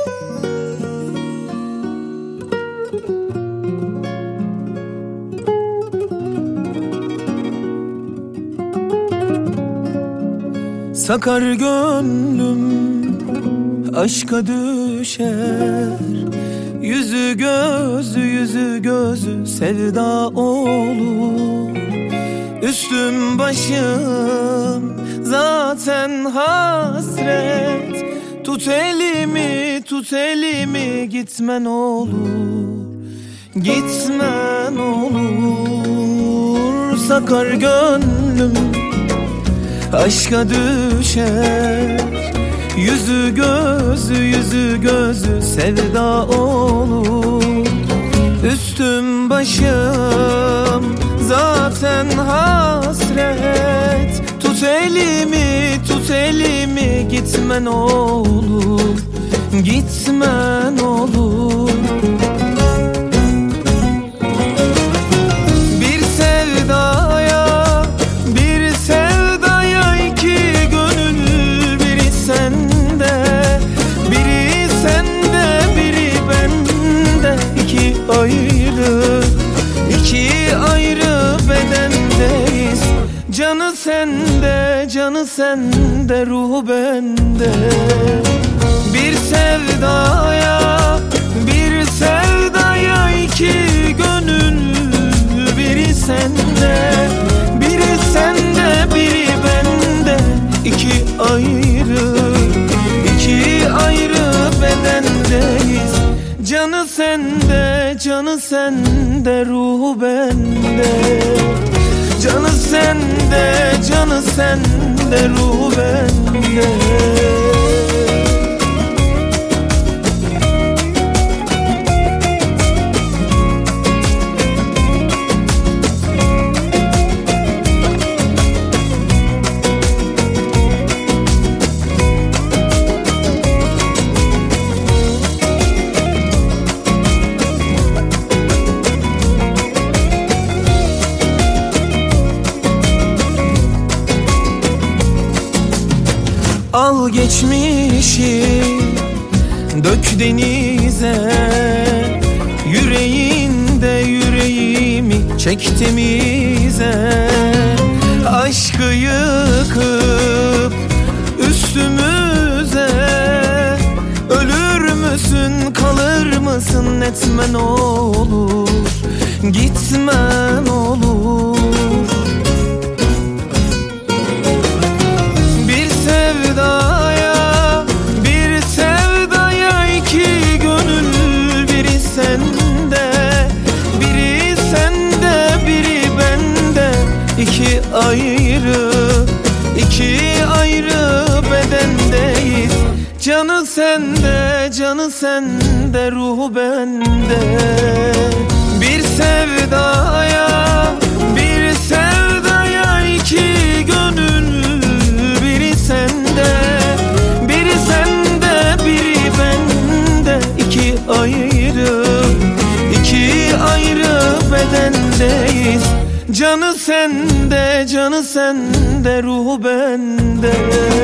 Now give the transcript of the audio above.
Sakar gönlüm aşka düşer, yüzü gözü sevda olur. Üstüm başım zaten hasret, tut elimi gitmen olur, gitmen olur. Sakar gönlüm aşka düşer, yüzü gözü sevda olur. Üstüm başım zaten hasret, tut elimi gitmen olur, gitmen olur. Bir sevdaya iki gönül, biri sende biri bende. İki ayrı bedendeyiz. Canı sende, ruhu bende. Bir sevdaya iki gönül, biri sende biri bende. İki ayrı bedendeyiz. Canı sende, ruhu bende. Canı sende, ruhu bende. Al geçmişi dök denize, yüreğimi çek temize. Aşkı yıkıp üstümüze, ölür müsün kalır mısın, etmen olur, gitmen olur. Bir sevdaya iki gönül, biri sende biri bende. İki ayrı bedendeyiz. Canı sende, ruhu bende. Bir sevdaya iki gönül, biri sende biri bende. İki ayrı bedendeyiz. Canı sende, ruhu bende.